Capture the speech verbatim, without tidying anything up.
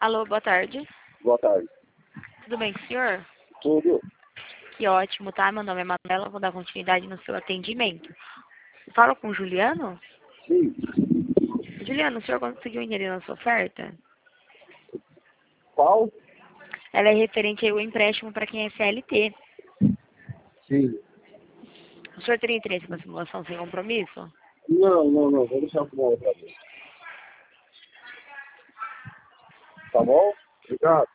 Alô, boa tarde. Boa tarde. Tudo bem com o senhor? Tudo? Que ótimo, tá? Meu nome é Manuela, vou dar continuidade no seu atendimento. Fala com o Juliano? Sim. Juliano, o senhor conseguiu entender nossa oferta? Qual? Ela é referente ao empréstimo para quem é C L T. Sim. O senhor teria interesse na simulação sem compromisso? Não, não, não. Vou deixar para uma outra vez. Tá bom? Obrigado.